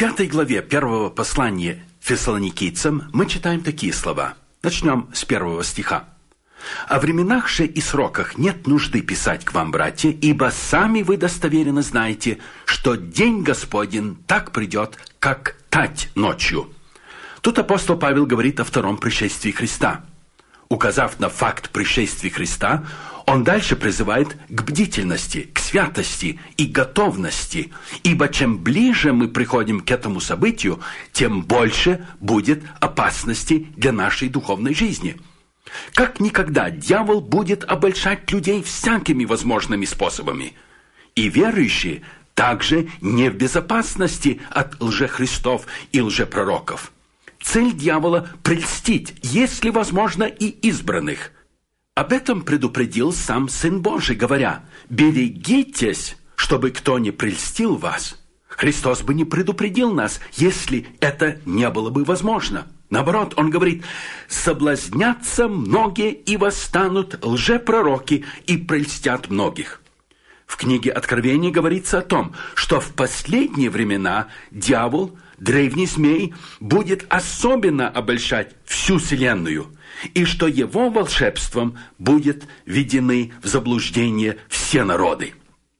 5 главе 1 послания Фессалоникийцам мы читаем такие слова. Начнем с 1 стиха. «О временах же и сроках нет нужды писать к вам, братья, ибо сами вы достоверно знаете, что день Господень так придет, как тать ночью». Тут апостол Павел говорит о втором пришествии Христа. Указав на факт пришествия Христа, он дальше призывает к бдительности, к святости и готовности, ибо чем ближе мы приходим к этому событию, тем больше будет опасности для нашей духовной жизни. Как никогда дьявол будет обольщать людей всякими возможными способами. И верующие также не в безопасности от лжехристов и лжепророков. Цель дьявола – прельстить, если возможно, и избранных. Об этом предупредил сам Сын Божий, говоря: «Берегитесь, чтобы кто не прельстил вас». Христос бы не предупредил нас, если это не было бы возможно. Наоборот, Он говорит: «Соблазнятся многие, и восстанут лжепророки, и прельстят многих». В книге Откровения говорится о том, что в последние времена дьявол, древний змей, будет особенно обольщать всю вселенную, и что его волшебством будут введены в заблуждение все народы.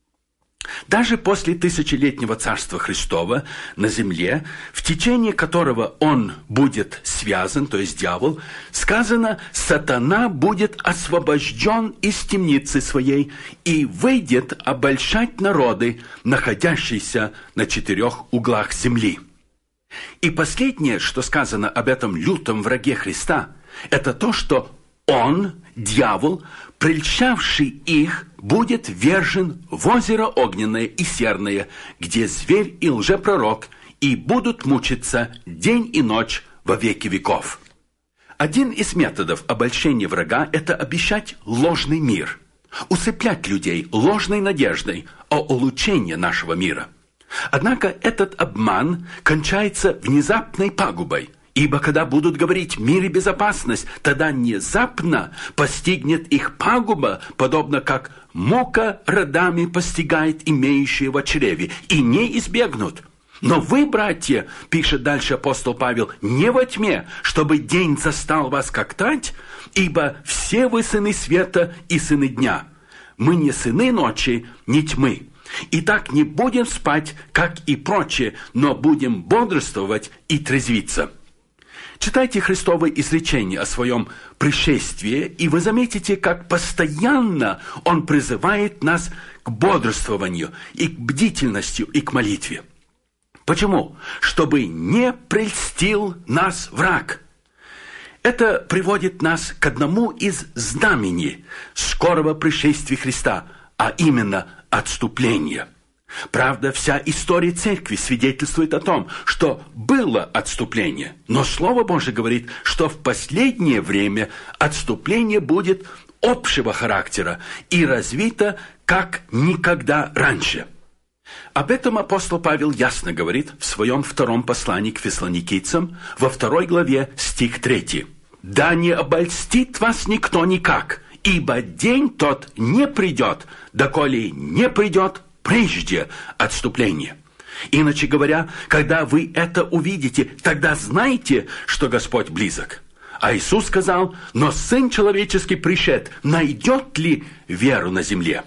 Даже после тысячелетнего царства Христова на земле, в течение которого он будет связан, то есть дьявол, сказано: «Сатана будет освобожден из темницы своей и выйдет обольщать народы, находящиеся на 4 углах земли». И последнее, что сказано об этом лютом враге Христа, это то, что он, дьявол, прельщавший их, будет вержен в озеро огненное и серное, где зверь и лжепророк, и будут мучиться день и ночь во веки веков. Один из методов обольщения врага – это обещать ложный мир, усыплять людей ложной надеждой о улучшении нашего мира. Однако этот обман кончается внезапной пагубой. Ибо когда будут говорить «мир и безопасность», тогда внезапно постигнет их пагуба, подобно как мука родами постигает имеющие в чреве, и не избегнут. «Но вы, братья, — пишет дальше апостол Павел, — не во тьме, чтобы день застал вас как тать, ибо все вы сыны света и сыны дня. Мы не сыны ночи, не тьмы. Итак, не будем спать, как и прочие, но будем бодрствовать и трезвиться». Читайте Христовые изречения о своем пришествии, и вы заметите, как постоянно Он призывает нас к бодрствованию, и к бдительности, и к молитве. Почему? Чтобы не прельстил нас враг. Это приводит нас к одному из знамений скорого пришествия Христа, а именно отступление. Правда, вся история церкви свидетельствует о том, что было отступление. Но Слово Божие говорит, что в последнее время отступление будет общего характера и развито как никогда раньше. Об этом апостол Павел ясно говорит в своем втором послании к Фессалоникийцам во 2 главе, стих 3. «Да не обольстит вас никто никак, ибо день тот не придет, доколе не придет прежде отступления. Иначе говоря, когда вы это увидите, тогда знайте, что Господь близок». А Иисус сказал: «Но Сын Человеческий пришед, найдет ли веру на земле?»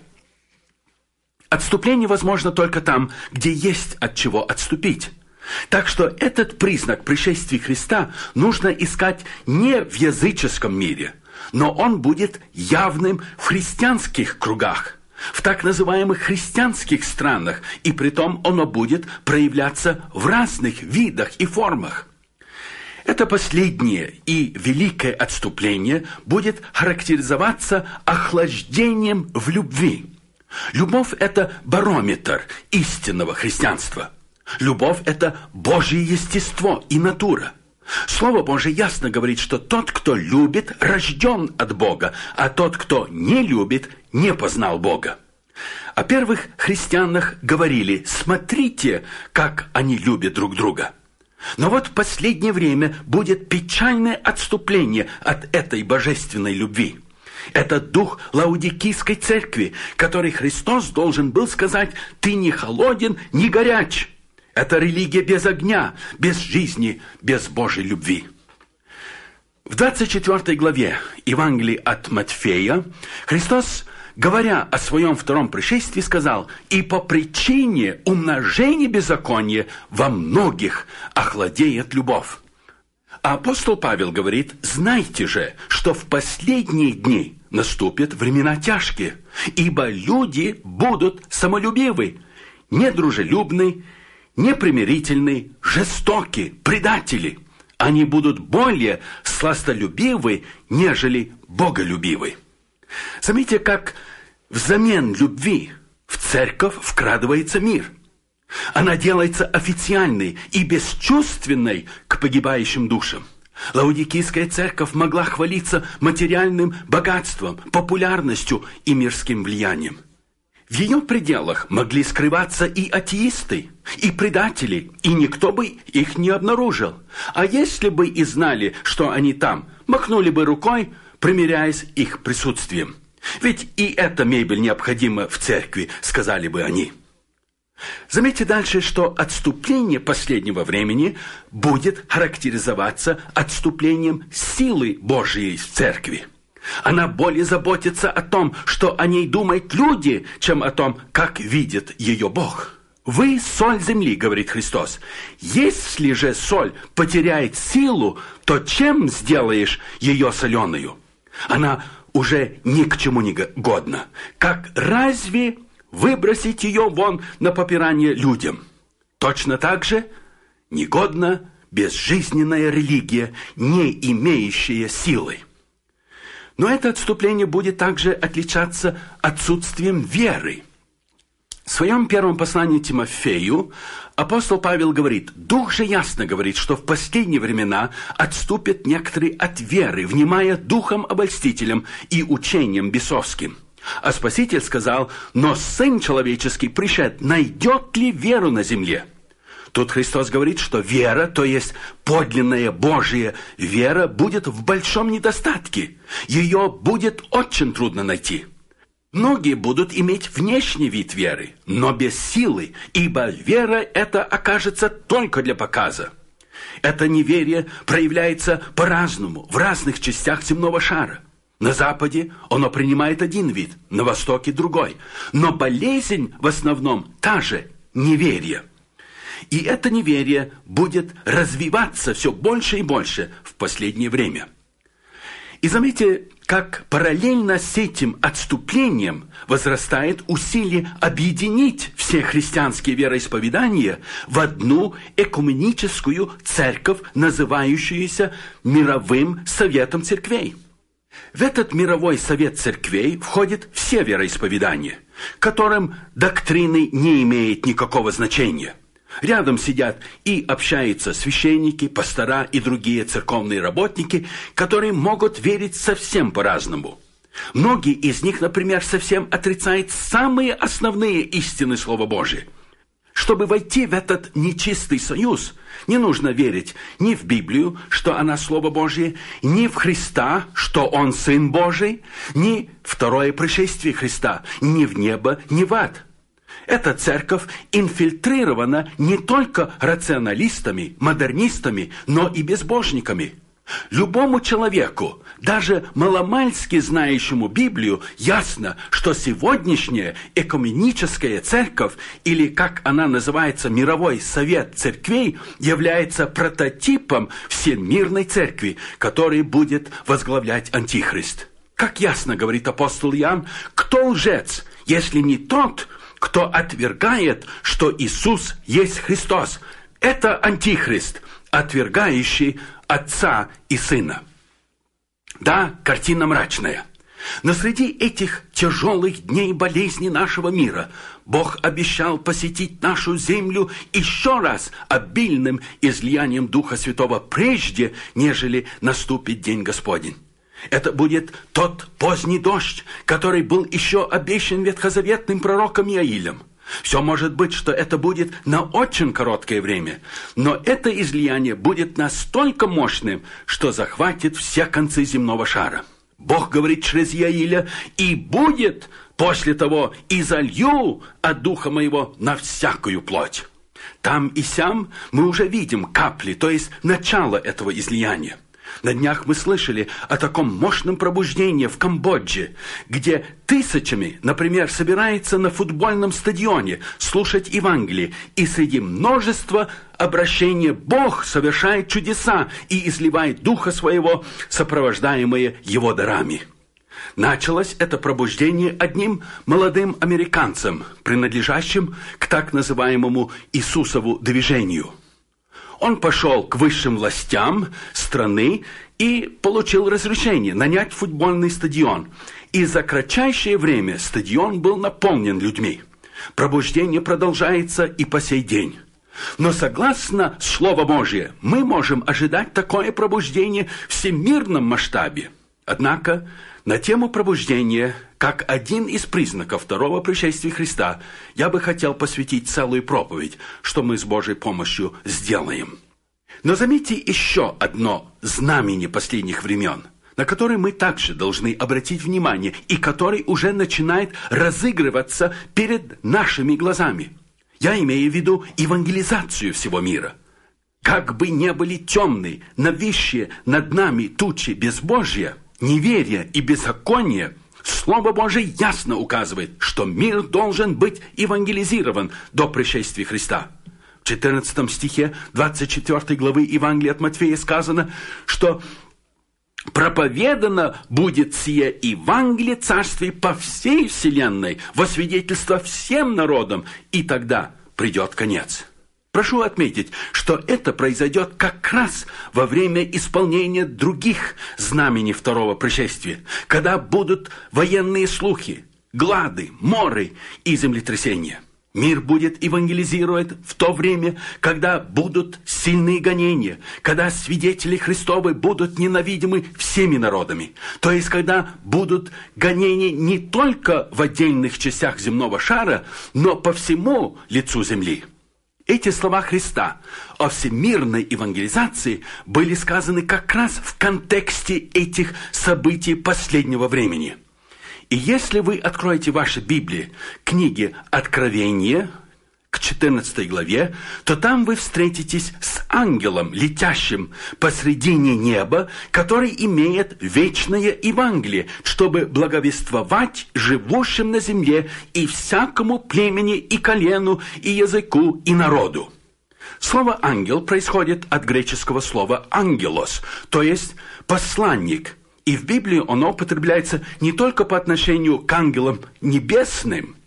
Отступление возможно только там, где есть от чего отступить. Так что этот признак пришествия Христа нужно искать не в языческом мире, но он будет явным в христианских кругах, в так называемых христианских странах, и притом оно будет проявляться в разных видах и формах. Это последнее и великое отступление будет характеризоваться охлаждением в любви. Любовь – это барометр истинного христианства. Любовь – это Божье естество и натура. Слово Божие ясно говорит, что тот, кто любит, рожден от Бога, а тот, кто не любит, не познал Бога. О первых христианах говорили: смотрите, как они любят друг друга. Но вот в последнее время будет печальное отступление от этой божественной любви. Это дух Лаодикийской церкви, который Христос должен был сказать: «Ты не холоден, не горяч». Это религия без огня, без жизни, без Божьей любви. В 24 главе Евангелия от Матфея Христос, говоря о своем втором пришествии, сказал: «И по причине умножения беззакония во многих охладеет любовь». А апостол Павел говорит: «Знайте же, что в последние дни наступят времена тяжкие, ибо люди будут самолюбивы, недружелюбны, непримирительны, жестоки, предатели. Они будут более сластолюбивы, нежели боголюбивы». Заметьте, как взамен любви в церковь вкрадывается мир. Она делается официальной и бесчувственной к погибающим душам. Лаодикийская церковь могла хвалиться материальным богатством, популярностью и мирским влиянием. В ее пределах могли скрываться и атеисты, и предатели, и никто бы их не обнаружил. А если бы и знали, что они там, махнули бы рукой, примиряясь их присутствием. Ведь и эта мебель необходима в церкви, сказали бы они. Заметьте дальше, что отступление последнего времени будет характеризоваться отступлением силы Божьей в церкви. Она более заботится о том, что о ней думают люди, чем о том, как видит ее Бог. «Вы соль земли», — говорит Христос. «Если же соль потеряет силу, то чем сделаешь ее соленую? Она уже ни к чему не годна. Как разве выбросить ее вон на попирание людям? Точно так же негодна безжизненная религия, не имеющая силы». Но это отступление будет также отличаться отсутствием веры. В своем первом послании Тимофею апостол Павел говорит: «Дух же ясно говорит, что в последние времена отступят некоторые от веры, внимая духом обольстителям и учением бесовским». А Спаситель сказал: «Но Сын Человеческий пришед, найдет ли веру на земле?» Тут Христос говорит, что вера, то есть подлинная Божья вера, будет в большом недостатке. Ее будет очень трудно найти. Многие будут иметь внешний вид веры, но без силы, ибо вера эта окажется только для показа. Это неверие проявляется по-разному в разных частях земного шара. На Западе оно принимает один вид, на Востоке другой. Но болезнь в основном та же – неверие. И это неверие будет развиваться все больше и больше в последнее время. И заметьте, как параллельно с этим отступлением возрастает усилие объединить все христианские вероисповедания в одну экуменическую церковь, называющуюся Мировым Советом Церквей. В этот Мировой Совет Церквей входят все вероисповедания, которым доктрины не имеют никакого значения. Рядом сидят и общаются священники, пастора и другие церковные работники, которые могут верить совсем по-разному. Многие из них, например, совсем отрицают самые основные истины Слова Божия. Чтобы войти в этот нечистый союз, не нужно верить ни в Библию, что она Слово Божие, ни в Христа, что Он Сын Божий, ни второе пришествие Христа, ни в небо, ни в ад. Эта церковь инфильтрирована не только рационалистами, модернистами, но и безбожниками. Любому человеку, даже маломальски знающему Библию, ясно, что сегодняшняя экуменическая церковь, или, как она называется, Мировой Совет Церквей, является прототипом всемирной церкви, который будет возглавлять Антихрист. Как ясно говорит апостол Иоанн, кто лжец, если не тот, кто отвергает, что Иисус есть Христос? Это Антихрист, отвергающий Отца и Сына. Да, картина мрачная. Но среди этих тяжелых дней болезни нашего мира Бог обещал посетить нашу землю еще раз обильным излиянием Духа Святого прежде, нежели наступит День Господень. Это будет тот поздний дождь, который был еще обещан ветхозаветным пророком Иаилем. Все может быть, что это будет на очень короткое время, но это излияние будет настолько мощным, что захватит все концы земного шара. Бог говорит через Иаиля: «И будет после того, и залью от Духа Моего на всякую плоть». Там и сям мы уже видим капли, то есть начало этого излияния. На днях мы слышали о таком мощном пробуждении в Камбодже, где тысячами, например, собирается на футбольном стадионе слушать Евангелие, и среди множества обращений Бог совершает чудеса и изливает Духа Своего, сопровождаемые Его дарами. Началось это пробуждение одним молодым американцем, принадлежащим к так называемому Иисусову движению. Он пошел к высшим властям страны и получил разрешение нанять футбольный стадион. И за кратчайшее время стадион был наполнен людьми. Пробуждение продолжается и по сей день. Но согласно Слову Божьему, мы можем ожидать такое пробуждение в всемирном масштабе. Однако на тему пробуждения, как один из признаков второго пришествия Христа, я бы хотел посвятить целую проповедь, что мы с Божьей помощью сделаем. Но заметьте еще одно знамение последних времен, на которое мы также должны обратить внимание и который уже начинает разыгрываться перед нашими глазами. Я имею в виду евангелизацию всего мира. Как бы ни были темны, нависшие над нами тучи безбожия, неверия и беззакония, Слово Божие ясно указывает, что мир должен быть евангелизирован до пришествия Христа. В 14 стихе 24 главы Евангелия от Матфея сказано, что проповедано будет сие Евангелие Царствия по всей вселенной, во свидетельство всем народам, и тогда придет конец. Прошу отметить, что это произойдет как раз во время исполнения других знамений второго пришествия, когда будут военные слухи, глады, моры и землетрясения. Мир будет евангелизировать в то время, когда будут сильные гонения, когда свидетели Христовы будут ненавидимы всеми народами. То есть, когда будут гонения не только в отдельных частях земного шара, но по всему лицу земли. Эти слова Христа о всемирной евангелизации были сказаны как раз в контексте этих событий последнего времени. И если вы откроете ваши Библии, книги Откровения, к 14 главе, то там вы встретитесь с ангелом, летящим посредине неба, который имеет вечное Евангелие, чтобы благовествовать живущим на земле и всякому племени, и колену, и языку, и народу. Слово «ангел» происходит от греческого слова «ангелос», то есть «посланник». И в Библии оно употребляется не только по отношению к ангелам небесным,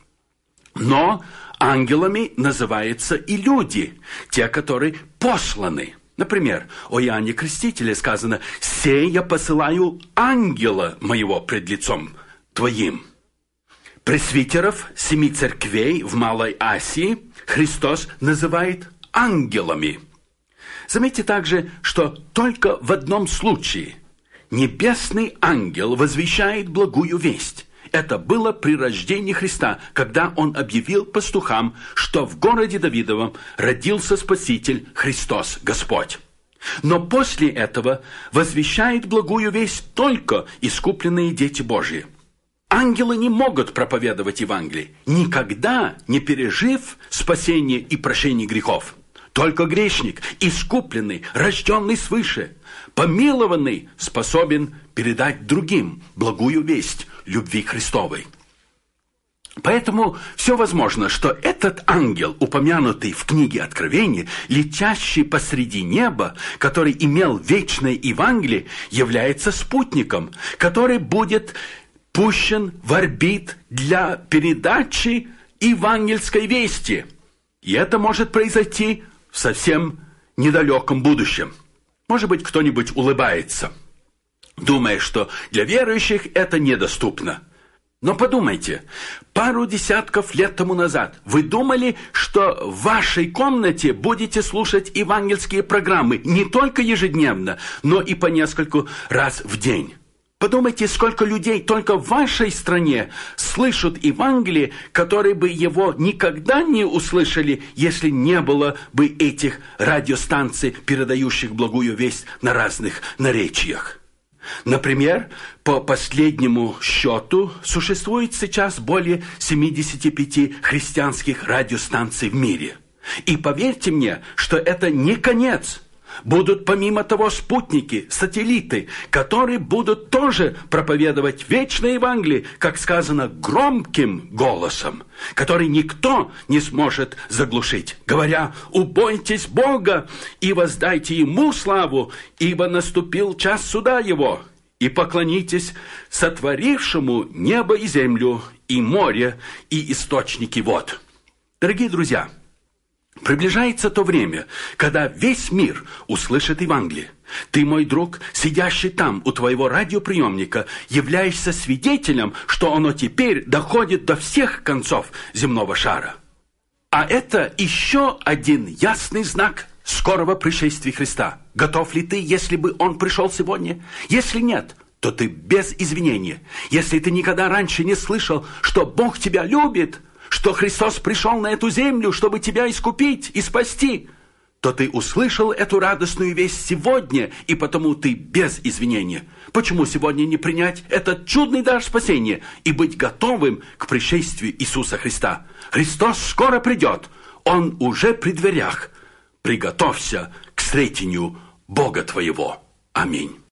но ангелами называются и люди, те, которые посланы. Например, о Иоанне Крестителе сказано: «Сей я посылаю ангела моего пред лицом твоим». Пресвитеров 7 церквей в Малой Асии Христос называет ангелами. Заметьте также, что только в одном случае небесный ангел возвещает благую весть. Это было при рождении Христа, когда он объявил пастухам, что в городе Давидовом родился Спаситель Христос Господь. Но после этого возвещает благую весть только искупленные дети Божьи. Ангелы не могут проповедовать Евангелие, никогда не пережив спасение и прощение грехов. Только грешник, искупленный, рожденный свыше, помилованный, способен передать другим благую весть любви Христовой. Поэтому все возможно, что этот ангел, упомянутый в книге Откровения, летящий посреди неба, который имел вечное Евангелие, является спутником, который будет пущен в орбит для передачи евангельской вести. И это может произойти в совсем недалеком будущем. Может быть, кто-нибудь улыбается, думая, что для верующих это недоступно. Но подумайте, пару десятков лет тому назад вы думали, что в вашей комнате будете слушать евангельские программы не только ежедневно, но и по нескольку раз в день. Подумайте, сколько людей только в вашей стране слышат Евангелие, которые бы его никогда не услышали, если не было бы этих радиостанций, передающих благую весть на разных наречиях. Например, по последнему счету существует сейчас более 75 христианских радиостанций в мире. И поверьте мне, что это не конец. Будут помимо того спутники, сателлиты, которые будут тоже проповедовать вечное Евангелие, как сказано, громким голосом, который никто не сможет заглушить, говоря: «Убойтесь Бога и воздайте Ему славу, ибо наступил час суда Его, и поклонитесь сотворившему небо и землю, и море, и источники вод». Дорогие друзья, приближается то время, когда весь мир услышит Евангелие. Ты, мой друг, сидящий там у твоего радиоприемника, являешься свидетелем, что оно теперь доходит до всех концов земного шара. А это еще один ясный знак скорого пришествия Христа. Готов ли ты, если бы Он пришел сегодня? Если нет, то ты без извинения. Если ты никогда раньше не слышал, что Бог тебя любит, что Христос пришел на эту землю, чтобы тебя искупить и спасти, то ты услышал эту радостную весть сегодня, и потому ты без извинения. Почему сегодня не принять этот чудный дар спасения и быть готовым к пришествию Иисуса Христа? Христос скоро придет, Он уже при дверях. Приготовься к встретению Бога твоего. Аминь.